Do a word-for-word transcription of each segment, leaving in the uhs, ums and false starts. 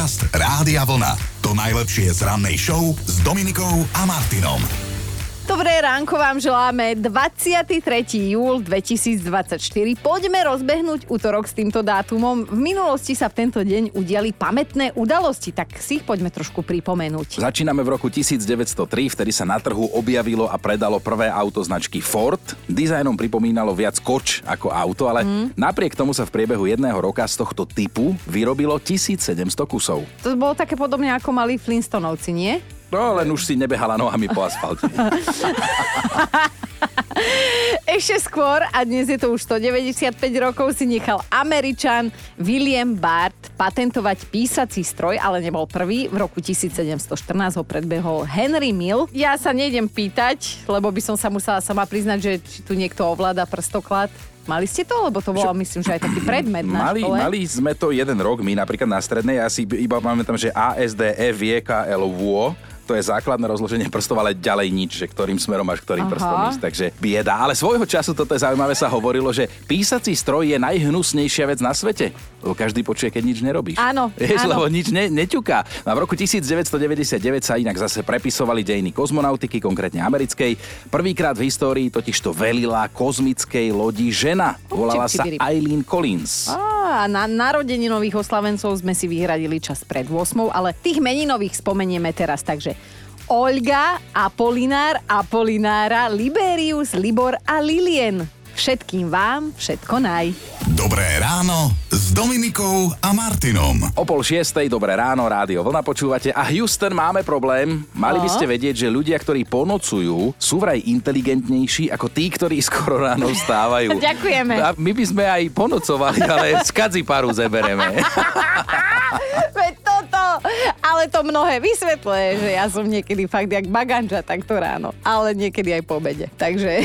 Podcast Rádia Vlna. To najlepšie z rannej show s Dominikou a Martinom. Dobré ránko vám želáme. dvadsiateho tretieho júla dvetisícdvadsaťštyri. Poďme rozbehnúť útorok s týmto dátumom. V minulosti sa v tento deň udiali pamätné udalosti, tak si ich poďme trošku pripomenúť. Začíname v roku devätnásťstotri, vtedy sa na trhu objavilo a predalo prvé auto značky Ford. Dizajnom pripomínalo viac koč ako auto, ale mm. napriek tomu sa v priebehu jedného roka z tohto typu vyrobilo tisícsedemsto kusov. To bolo také podobne ako mali Flintstonovci, nie? No, len už si nebehala nohami po asfalte. Ešte skôr, a dnes je to už stodeväťdesiatpäť rokov, si nechal Američan William Bart patentovať písací stroj, ale nebol prvý. V roku tisícsedemstoštrnásť ho predbehol Henry Mill. Ja sa nejdem pýtať, lebo by som sa musela sama priznať, že či tu niekto ovláda prstoklad. Mali ste to? Lebo to bolo, myslím, že aj taký predmet na mali, škole. Mali sme to jeden rok, my napríklad na strednej, ja si iba pamätám, že A, S, D, E, V, K, L, W, to je základné rozloženie prstov, ale ďalej nič, že ktorým smerom až ktorým Aha. prstom ísť, takže bieda. Ale svojho času, toto je zaujímavé, sa hovorilo, že písací stroj je najhnusnejšia vec na svete, lebo každý počuje, keď nič nerobíš. Áno, Vieš, áno. lebo nič ne, neťuká. A v roku devätnásťstodeväťdesiatdeväť sa inak zase prepisovali dejiny kozmonautiky, konkrétne americkej. Prvýkrát v histórii totiž to velila kozmickej lodi žena. Volala sa Eileen Collins. Á, na narodeninových oslavencov sme si vyhradili čas pred ôsmou, ale tých meninových spomenieme teraz, takže Olga, Apolinár, Apolinára, Liberius, Libor a Lilien. Všetkým vám všetko naj. Dobré ráno s Dominikou a Martinom. O pol šiestej, dobré ráno, Rádio Vlna počúvate. A Houston, máme problém. Mali by ste vedieť, že ľudia, ktorí ponocujú, sú vraj inteligentnejší ako tí, ktorí skoro ráno vstávajú. Ďakujeme. A my by sme aj ponocovali, ale z kadziparu zebereme. Veď toto, ale to mnohé vysvetľuje, že ja som niekedy fakt jak baganža takto ráno, ale niekedy aj po obede. Takže...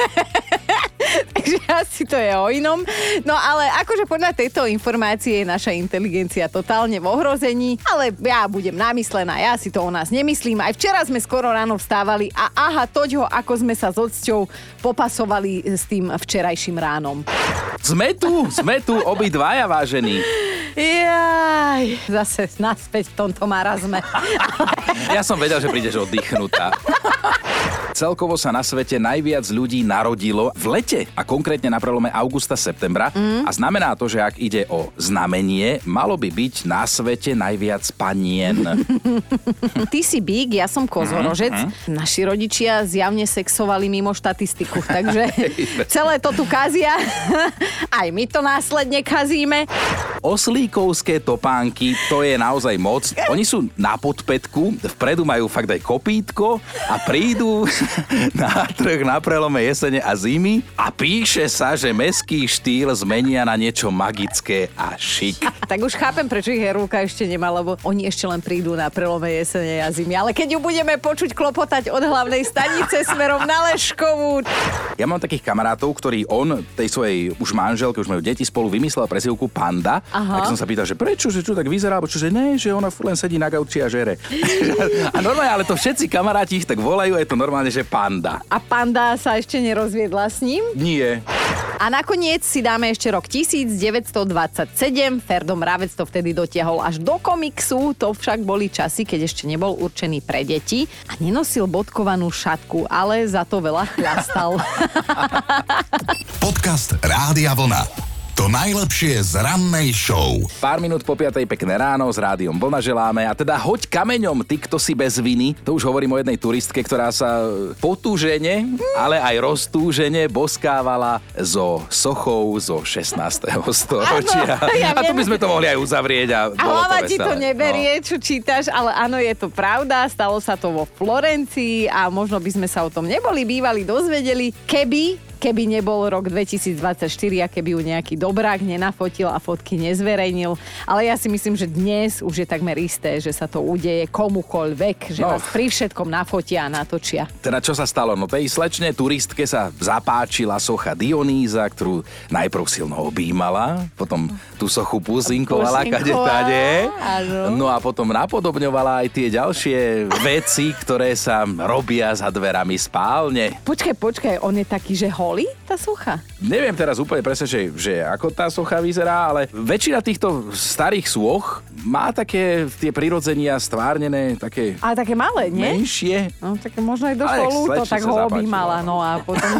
Takže asi to je o inom. No ale akože podľa tejto informácie je naša inteligencia totálne v ohrození, ale ja budem namyslená, ja si to o nás nemyslím. Aj včera sme skoro ráno vstávali a aha, toďho, ako sme sa s ocťou popasovali s tým včerajším ránom. Sme tu, sme tu obidvaja, vážení. Jaj, zase naspäť v tomto marazme. Ja som vedel, že prídeš oddychnutá. Celkovo sa na svete najviac ľudí narodilo v lete a konkrétne na prelome augusta-septembra mm. a znamená to, že ak ide o znamenie, malo by byť na svete najviac panien. Ty si bík, ja som kozorožec. Mm-hmm. Naši rodičia zjavne sexovali mimo štatistiku, takže celé to tu kazia. Aj my to následne kazíme. Oslíkovské topánky, to je naozaj moc. Oni sú na podpätku, vpredu majú fakt aj kopítko a prídu na trh na prelome jesene a zimy a píše sa, že mestský štýl zmenia na niečo magické a šik. Tak už chápem, prečo ich Herulka ešte nemá, lebo oni ešte len prídu na prelome jesene a zimy. Ale keď ju budeme počuť klopotať od hlavnej stanice smerom na Leškovú. Ja mám takých kamarátov, ktorý on tej svojej už manželke, už majú deti spolu, vymyslel prezývku Panda. Aha. Tak som sa pýtal, že prečo, že čo tak vyzerá, alebo čo, že ne, že ona len sedí na gauči a žere. A normálne, ale to všetci kamaráti ich tak volajú, je to normálne, že Panda. A Panda sa ešte nerozviedla s ním? Nie. A nakoniec si dáme ešte rok devätnásťstodvadsaťsedem. Ferdo Mravec to vtedy dotiahol až do komiksu. To však boli časy, keď ešte nebol určený pre deti a nenosil bodkovanú šatku, ale za to veľa chľastal. Podcast Rádia Vlna. To najlepšie z rannej show. Pár minút po piatej, pekné ráno, s Rádiom Vlna želáme. A teda hoď kameňom, ty, kto si bez viny. To už hovorím o jednej turistke, ktorá sa potúžene, ale aj roztúžene boskávala zo sochou zo šestnásteho storočia. Áno, ja a to by sme to mohli aj uzavrieť. A, a hlava ti to neberie, no. Čo čítaš, ale áno, je to pravda. Stalo sa to vo Florencii a možno by sme sa o tom neboli bývali dozvedeli, keby... Keby nebol rok dvetisícdvadsaťštyri a keby ju nejaký dobrák nenafotil a fotky nezverejnil. Ale ja si myslím, že dnes už je takmer isté, že sa to udeje komukoľvek, že no. Vás pri všetkom nafotia a natočia. Teda čo sa stalo? No tej slečne turistke sa zapáčila socha Dionýza, ktorú najprv silno objímala, potom tú sochu puzinkovala, kade tade. No a potom napodobňovala aj tie ďalšie veci, ktoré sa robia za dverami spálne. Počkaj, počkaj, on je taký, že ho bolí tá socha? Neviem teraz úplne presne, že, že ako tá socha vyzerá, ale väčšina týchto starých sôch má také tie prirodzenia stvárnené, také... Ale také malé, nie? Menšie. No, také možno aj došlo ľúto, tak ho objímala, no a potom...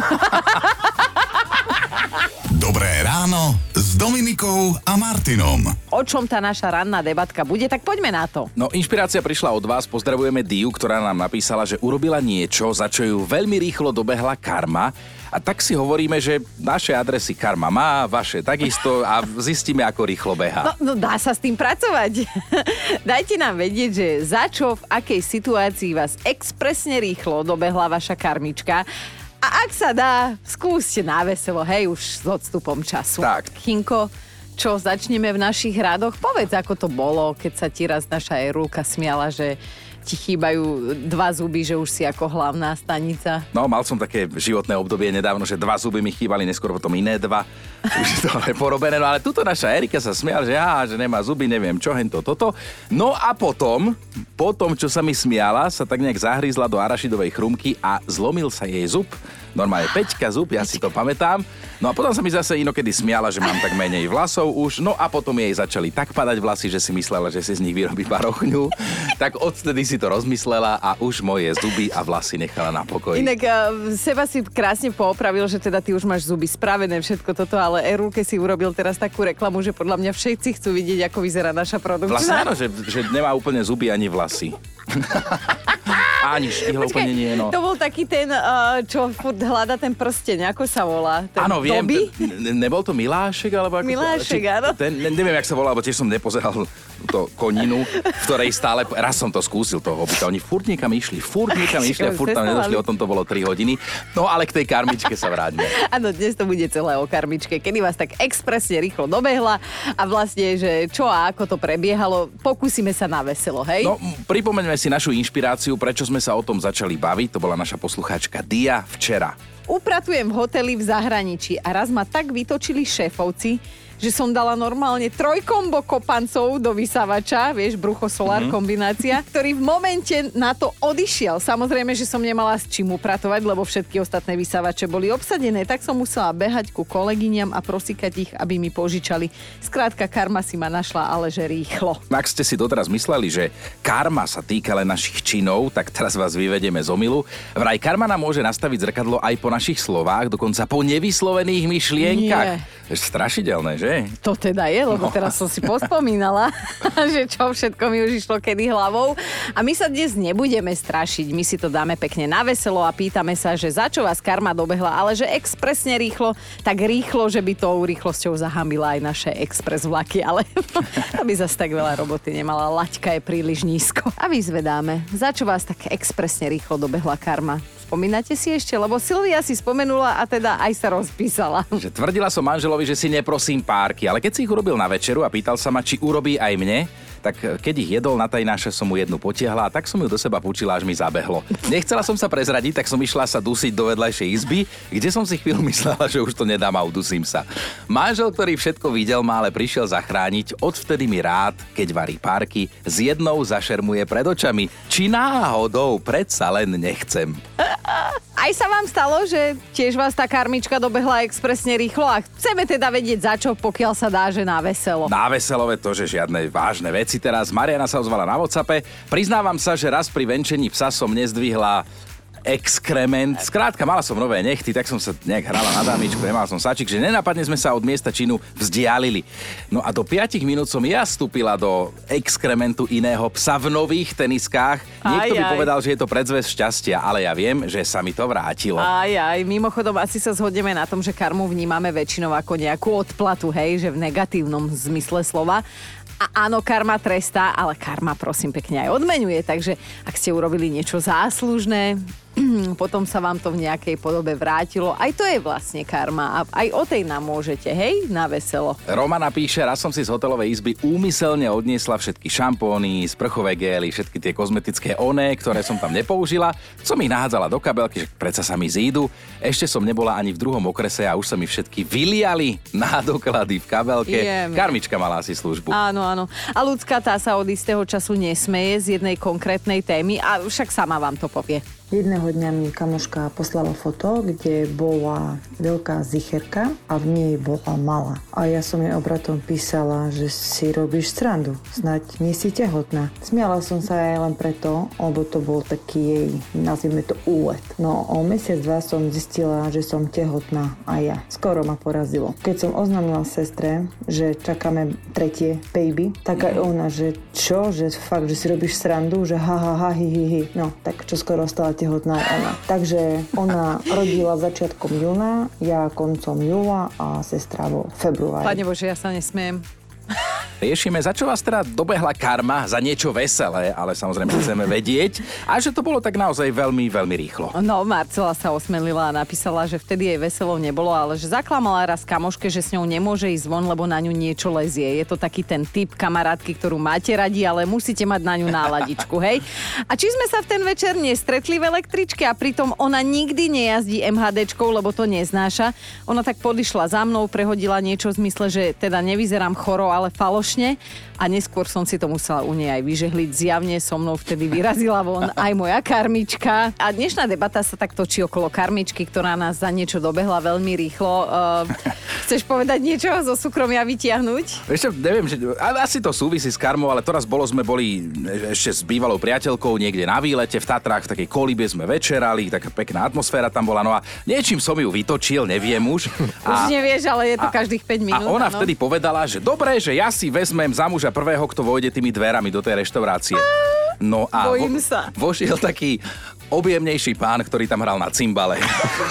Dobré ráno s Dominikou a Martinom. O čom tá naša ranná debatka bude, tak poďme na to. No, inšpirácia prišla od vás. Pozdravujeme Diu, ktorá nám napísala, že urobila niečo, za čo ju veľmi rýchlo dobehla karma. A tak si hovoríme, že naše adresy karma má, vaše takisto a zistíme, ako rýchlo beha. No, no dá sa s tým pracovať. Dajte nám vedieť, že za čo, v akej situácii vás expresne rýchlo dobehla vaša karmička. A ak sa dá, skúste na veselo, hej, už s odstupom času. Tak. Chinko, čo, začneme v našich radoch? Povedz, ako to bolo, keď sa ti raz naša Erulka smiala, že ti chýbajú dva zuby, že už si ako hlavná stanica. No, mal som také životné obdobie nedávno, že dva zuby mi chýbali, neskôr potom iné dva. Už je to ale porobené, no ale tuto naša Erika sa smiala, že á, že nemá zuby, neviem čo, hento, toto. No a potom, potom, čo sa mi smiala, sa tak nejak zahrízla do arašidovej chrumky a zlomil sa jej zub. Normálne Peťka zub, ja si to pamätám. No a potom sa mi zase inokedy smiala, že mám tak menej vlasov už. No a potom jej začali tak padať vlasy, že si myslela, že si z nich vyrobí barochňu. Tak odtedy si to rozmyslela a už moje zuby a vlasy nechala na pokoji. Inak uh, seba si krásne poopravil, že teda ty už máš zuby spravené, všetko toto, ale Erulke si urobil teraz takú reklamu, že podľa mňa všetci chcú vidieť, ako vyzerá naša produkcia. Vlastne áno, že, že nemá úplne zuby ani vlasy. Ani štihlo úplne nie, no. To bol taký ten, uh, čo furt hľada ten prsteň, ako sa volá? Áno, viem. Ten, nebol to Milášek, alebo ako... Milášek, či, áno. Ten, ne, neviem, jak sa volá, lebo tiež som nepozeral to koninu, v ktorej stále... Raz som to skúsil, toho hobita. Oni furt niekam išli, furt niekam išli a furt tam nedošli, o tom to bolo tri hodiny. No ale k tej karmičke sa vráťme. Áno, dnes to bude celé o karmičke, kedy vás tak expresne rýchlo dobehla a vlastne, že čo a ako to prebiehalo, pokúsime sa na veselo, hej? No, pripomeňme si našu inšpiráciu, prečo sme sa o tom začali baviť. To bola naša poslucháčka Dia včera. Upratujem v hoteli v zahraničí a raz ma tak vytočili šéfovci, že som dala normálne trojkombo kopancov do vysávača, vieš, brucho-solár mm-hmm. kombinácia, ktorý v momente na to odišiel. Samozrejme, že som nemala s čím upratovať, lebo všetky ostatné vysávače boli obsadené, tak som musela behať ku kolegyňam a prosíkať ich, aby mi požičali. Skrátka, karma si ma našla, ale že rýchlo. Ak ste si doteraz mysleli, že karma sa týka len našich činov, tak teraz vás vyvedieme z omylu. Vraj karma nám môže nastaviť zrkadlo aj po našich slovách, dokonca po nevyslovených myšlienkach. Nie. Strašidelné, že? To teda je, lebo no. Teraz som si pospomínala, že čo všetko mi už išlo kedy hlavou. A my sa dnes nebudeme strašiť, my si to dáme pekne na veselo a pýtame sa, že za čo vás karma dobehla, ale že expresne rýchlo, tak rýchlo, že by tou rýchlosťou zahambila aj naše expres vlaky, ale to by zase tak veľa roboty nemala, laťka je príliš nízko. A vyzvedáme, za čo vás tak expresne rýchlo dobehla karma? Spomínate si ešte? Lebo Silvia si spomenula a teda aj sa rozpísala. Že tvrdila som manželovi, že si neprosím párky, ale keď si ich urobil na večeru a pýtal sa ma, či urobí aj mne, tak keď ich jedol na tajnáše, som mu jednu potiahla a tak som ju do seba púčila, až mi zabehlo. Nechcela som sa prezradiť, tak som išla sa dusiť do vedľajšej izby, kde som si chvíľu myslela, že už to nedám a udusím sa. Manžel, ktorý všetko videl, ma ale prišiel zachrániť, odvtedy mi rád, keď varí párky, s jednou zašermuje pred očami. Či náhodou predsa len nechcem. Aj sa vám stalo, že tiež vás tá karmička dobehla expresne rýchlo a chceme teda vedieť za čo, pokiaľ sa dá, že na veselo. Na veselové to, že žiadne vážne veci teraz. Mariana sa ozvala na WhatsAppe. Priznávam sa, že raz pri venčení psa som nezdvihla exkrement. Skrátka, mala som nové nechty, tak som sa nejak hrala na dámičku, nemal som sačik, že nenápadne sme sa od miesta činu vzdialili. No a do piatich minút som ja vstúpila do exkrementu iného psa v nových teniskách. Niekto aj, by aj. povedal, že je to predzvesť šťastia, ale ja viem, že sa mi to vrátilo. Aj, aj. Mimochodom, asi sa zhodneme na tom, že karmu vnímame väčšinou ako nejakú odplatu, hej, že v negatívnom zmysle slova. A áno, karma trestá, ale karma prosím pekne aj odmeňuje, takže ak ste urobili niečo záslužné, potom sa vám to v nejakej podobe vrátilo. Aj to je vlastne karma a aj o tej nám môžete, hej, na veselo. Roma napíše, raz som si z hotelovej izby úmyselne odniesla všetky šampóny, sprchové gély, všetky tie kozmetické oné, ktoré som tam nepoužila. Som ich nahádzala do kabelky, že predsa sa mi zídu. Ešte som nebola ani v druhom okrese a už sa mi všetky vyliali na doklady v kabelke. Jeme. Karmička mala asi službu. Áno, áno. A ľudská tá sa od istého času nesmeje z jednej konkrétnej témy a však sama vám to povie. Jedného dňa mi kamoška poslala foto, kde bola veľká zicherka a v nej bola malá. A ja som jej obratom písala, že si robíš srandu, snaď nie si tehotná. Smiala som sa aj len preto, lebo to bol taký jej, nazvime to, úlet. No o mesiac, dva som zistila, že som tehotná a ja. Skoro ma porazilo. Keď som oznámila sestre, že čakáme tretie baby, tak aj ona, že čo, že fakt, že si robíš srandu, že ha, ha, ha, hi, hi, hi. No, tak čo skoro stala tehotná aj ona. Takže ona rodila začiatkom júna, ja koncom júla a sestra vo februári. Pane Bože, ja sa nesmiem. Riešime, za čo vás teda dobehla karma, za niečo veselé, ale samozrejme chceme vedieť. A že to bolo tak naozaj veľmi, veľmi rýchlo. No, Marcela sa osmelila a napísala, že vtedy jej veselo nebolo, ale že zaklamala raz kamoške, že s ňou nemôže ísť von, lebo na ňu niečo lezie. Je to taký ten typ kamarátky, ktorú máte radi, ale musíte mať na ňu náladičku, hej? A či sme sa v ten večer nestretli v električke a pritom ona nikdy nejazdí MHDčkou, lebo to neznáša. Ona tak podišla za mnou, prehodila niečo v zmysle, že teda nevyzerám choro, ale falošne. A neskôr som si to musela u nej aj vyžehliť. Zjavne so mnou vtedy vyrazila von aj moja karmička. A dnešná debata sa tak točí okolo karmičky, ktorá nás za niečo dobehla veľmi rýchlo. Uh, chceš povedať niečo zo súkromia vytiahnuť? Ešte neviem, že asi to súvisí s karmou, ale to raz bolo, sme boli ešte s bývalou priateľkou niekde na výlete v Tatrách, v takej kolíbe sme večerali, taká pekná atmosféra tam bola. No a niečím som ju vytočil, neviem už. A, už nevieš, ale je to a, každých päť minút. A ona ano. vtedy povedala, že dobre, že ja si vezmem za muža prvého, kto vojde tými dverami do tej reštaurácie. No a Bojím vo, sa. vošiel taký objemnejší pán, ktorý tam hral na cimbale.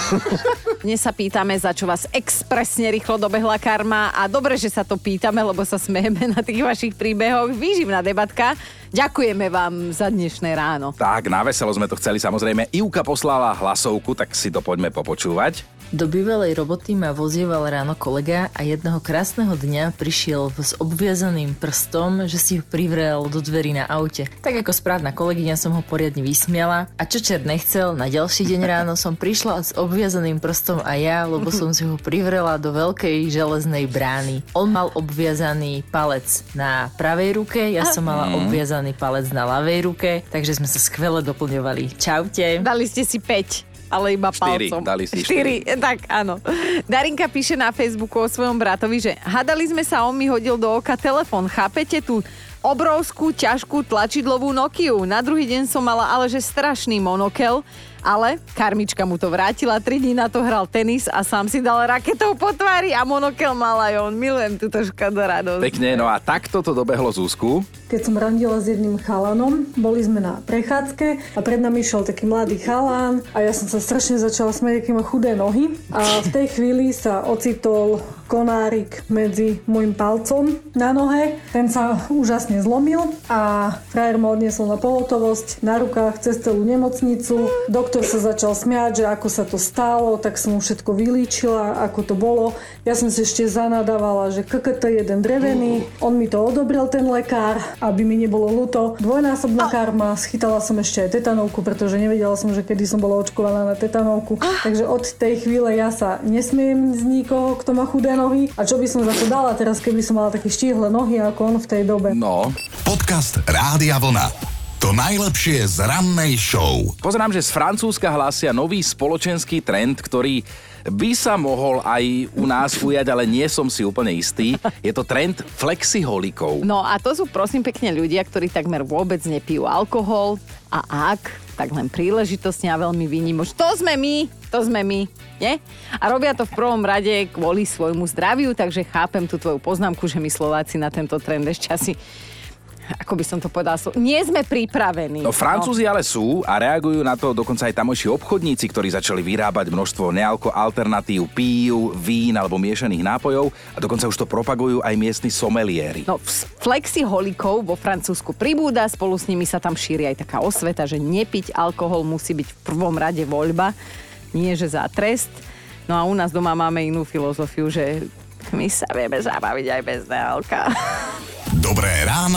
Dnes sa pýtame, za čo vás expresne rýchlo dobehla karma a dobre, že sa to pýtame, lebo sa smejeme na tých vašich príbehoch. Výživná debatka. Ďakujeme vám za dnešné ráno. Tak, na veselo sme to chceli samozrejme. Ivka poslala hlasovku, tak si to poďme popočúvať. Do bývalej roboty ma vozieval ráno kolega a jedného krásneho dňa prišiel s obviazaným prstom, že si ho privrel do dverí na aute. Tak ako správna kolegyňa som ho poriadne vysmiala a čo čert nechcel, na ďalší deň ráno som prišla s obviazaným prstom a ja, lebo som si ho privrela do veľkej železnej brány. On mal obviazaný palec na pravej ruke, ja som mala obviazaný palec na ľavej ruke, takže sme sa skvele doplňovali. Čaute. Dali ste si päť. Ale iba štyri, palcom. Dali si štyri. Tak, áno. Darinka píše na Facebooku o svojom bratovi, že hadali sme sa, on mi hodil do oka telefón. Chápete tú obrovskú, ťažkú tlačidlovú Nokiu. Na druhý deň som mala ale že strašný monokel, ale karmička mu to vrátila, tri dní na to hral tenis a sám si dal raketou po tvári a monokel mal aj on. Milujem túto škadoradosť. Pekne, no a takto to dobehlo Zuzku. Keď som randila s jedným chalanom, boli sme na prechádzke a pred nami išiel taký mladý chalán a ja som sa strašne začala smeť, aký má chudé nohy a v tej chvíli sa ocitol konárik medzi môjim palcom na nohe. Ten sa úžasne zlomil a frajer ma odniesol na pohotovosť na rukách cez celú nemocnicu. Doktor sa začal smiať, že ako sa to stalo, tak som mu všetko vylíčila, ako to bolo. Ja som si ešte zanadávala, že kkt jeden drevený. On mi to odobril, ten lekár, aby mi nebolo ľúto. Dvojnásobná karma, schytala som ešte aj tetanovku, pretože nevedela som, že kedy som bola očkovaná na tetanovku. Takže od tej chvíle ja sa nesmiem z nikoho, kto má chudé nohy. A čo by som za to dala teraz, keby som mala také štíhle nohy ako on v tej dobe? No. Podcast Rádia Vlna. To najlepšie z rannej show. Pozerám, že z Francúzska hlásia nový spoločenský trend, ktorý by sa mohol aj u nás ujať, ale nie som si úplne istý. Je to trend flexiholikov. No a to sú prosím pekne ľudia, ktorí takmer vôbec nepijú alkohol a ak, tak len príležitostne a veľmi výnimočne. To sme my, to sme my, nie? A robia to v prvom rade kvôli svojmu zdraviu, takže chápem tú tvoju poznámku, že my Slováci na tento trend ešte asi, ako by som to povedala, nie sme pripravení. No Francúzi ale sú a reagujú na to dokonca aj tamojší obchodníci, ktorí začali vyrábať množstvo nealko alternatív, pív, vín alebo miešaných nápojov a dokonca už to propagujú aj miestni someliéri. No flexiholikov vo Francúzsku pribúda, spolu s nimi sa tam šíri aj taká osveta, že nepiť alkohol musí byť v prvom rade voľba, nie že za trest. No a u nás doma máme inú filozofiu, že my sa vieme zabaviť aj bez nealka. Dobré ráno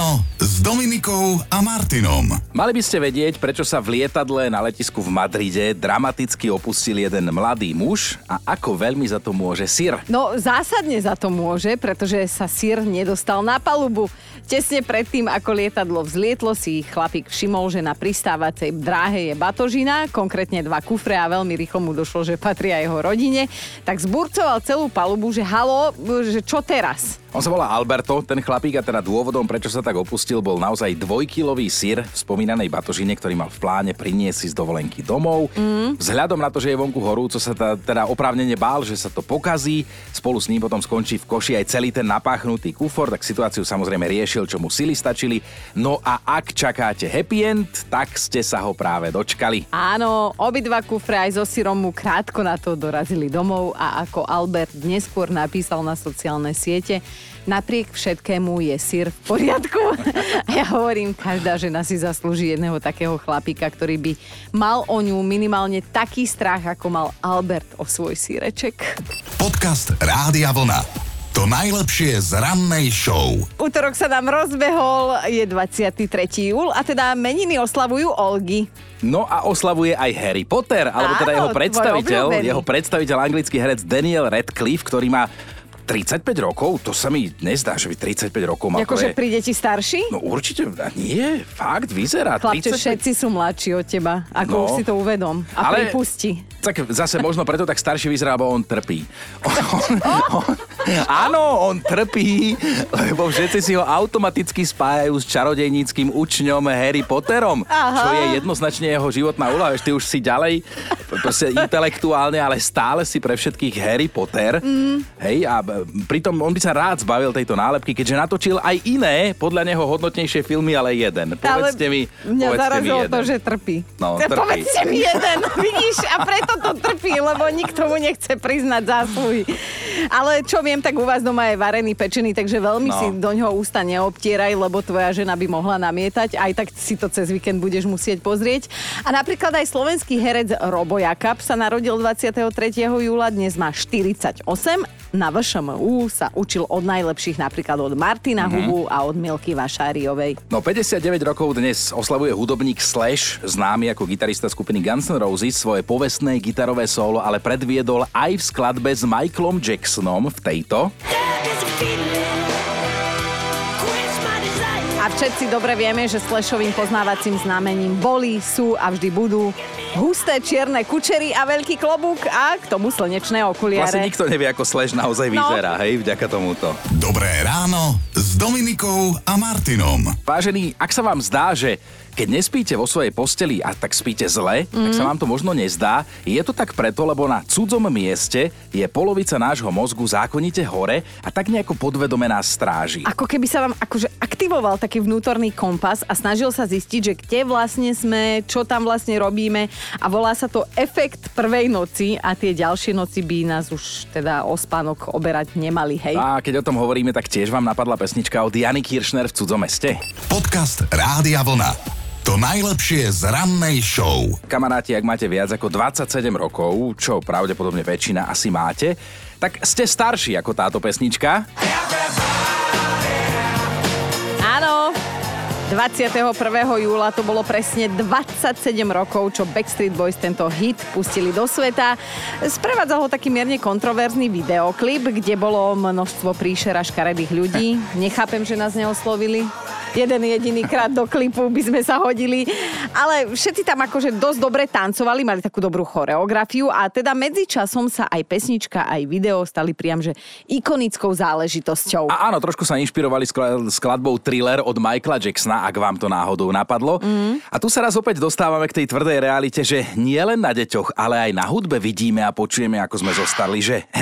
s Dominikou a Martinom. Mali by ste vedieť, prečo sa v lietadle na letisku v Madride dramaticky opustil jeden mladý muž a ako veľmi za to môže syr. No zásadne za to môže, pretože sa syr nedostal na palubu. Tesne predtým, ako lietadlo vzlietlo, si chlapík všimol, že na pristávacej dráhe je batožina, konkrétne dva kufre a veľmi rýchlo mu došlo, že patria jeho rodine. Tak zburcoval celú palubu, že halo, že čo teraz? On sa volá Alberto, ten chlapík, a teda dôvodom, prečo sa tak opustil, bol naozaj dvojkilový syr v spomínanej batožine, ktorý mal v pláne priniesť si z dovolenky domov. Mm. Vzhľadom na to, že je vonku horúco, sa ta, teda oprávnene bál, že sa to pokazí. Spolu s ním potom skončí v koši aj celý ten napáchnutý kufor, tak situáciu samozrejme riešil, čo mu sily stačili. No a ak čakáte happy end, tak ste sa ho práve dočkali. Áno, obidva kufre aj so syrom mu krátko na to dorazili domov a ako Albert neskôr napísal na sociálne siete, napriek všetkému je syr v poriadku. A ja hovorím, každá žena si zaslúži jedného takého chlapíka, ktorý by mal o ňu minimálne taký strach, ako mal Albert o svoj síreček. Podcast Rádia Vlna. To najlepšie z rannej show. Útorok sa nám rozbehol, je dvadsiateho tretieho júla a teda meniny oslavujú Olgy. No a oslavuje aj Harry Potter, alebo teda Áno, jeho tvoj predstaviteľ, obľúbený. jeho predstaviteľ, anglický herec Daniel Radcliffe, ktorý má tridsaťpäť rokov, to sa mi nezdá, že by tridsaťpäť rokov mal. Akože je... príde ti starší? No určite, nie, fakt, vyzerá. Chlapče, tridsaťpäť... všetci sú mladší od teba, ako No. už si to uvedom a Ale- pripusti. Tak zase možno preto tak starší vyzerá, bo on trpí. On, on, on, áno, on trpí, lebo všetci si ho automaticky spájajú s čarodejníckým učňom Harry Potterom, Aha. čo je jednoznačne jeho životná úloha. Ty už si ďalej proste intelektuálne, ale stále si pre všetkých Harry Potter. Mm. Hej, a b- pritom on by sa rád zbavil tejto nálepky, keďže natočil aj iné, podľa neho hodnotnejšie filmy, ale jeden. Povedzte mi, mňa povedzte mi zarazilo jeden. to, že trpí. No, Te- trpí. Povedzte mi jeden, vidíš, a preto to trpí, lebo nikto mu nechce priznať zásluhy. Ale čo viem, tak u vás doma je varený, pečený, takže veľmi No. si do ňoho ústa neobtieraj, lebo tvoja žena by mohla namietať. Aj tak si to cez víkend budeš musieť pozrieť. A napríklad aj slovenský herec Robo Jakab sa narodil dvadsiateho tretieho júla, dnes má štyridsaťosem. Na vé š em ú sa učil od najlepších, napríklad od Martina mm-hmm. Hubu a od Milky Vašáriovej. No päťdesiatdeväť rokov dnes oslavuje hudobník Slash, známy ako gitarista skupiny Guns N' Roses, svoje povestné gitarové solo, ale predviedol aj v skladbe s Michaelom Jacksonom v tejto. A všetci dobre vieme, že Slashovým poznávacím znamením boli, sú a vždy budú husté čierne kučery a veľký klobúk a k tomu slnečné okuliare. Vlastne nikto nevie, ako Slash naozaj vyzerá, no. Hej, vďaka tomuto. Dobré ráno s Dominikou a Martinom. Vážení, ak sa vám zdá, že keď nespíte vo svojej posteli a tak spíte zle, mm. tak sa vám to možno nezdá. Je to tak preto, lebo na cudzom mieste je polovica nášho mozgu zákonite hore a tak nejako podvedome nás stráži. Ako keby sa vám akože aktivoval taký vnútorný kompas a snažil sa zistiť, že kde vlastne sme, čo tam vlastne robíme a volá sa to efekt prvej noci a tie ďalšie noci by nás už teda o spánok oberať nemali, hej? A keď o tom hovoríme, tak tiež vám napadla pesnička od Jany Kiršner v cudzom meste. Podcast Rádia Vlna. To najlepšie z rannej show. Kamaráti, ak máte viac ako dvadsaťsedem rokov, čo pravdepodobne väčšina asi máte, tak ste starší ako táto pesnička. Áno, dvadsiateho prvého júla to bolo presne dvadsaťsedem rokov, čo Backstreet Boys tento hit pustili do sveta. Sprevádzal ho taký mierne kontroverzný videoklip, kde bolo množstvo príšera škaredých ľudí. Nechápem, že nás neoslovili. Jeden jediný krát do klipu by sme sa hodili. Ale všetci tam akože dosť dobre tancovali, mali takú dobrú choreografiu a teda medzičasom sa aj pesnička, aj video stali priam, že ikonickou záležitosťou. A áno, trošku sa inšpirovali skla- skladbou Thriller od Michaela Jacksona, ak vám to náhodou napadlo. Mm. A tu sa raz opäť dostávame k tej tvrdej realite, že nie len na deťoch, ale aj na hudbe vidíme a počujeme, ako sme zostali, že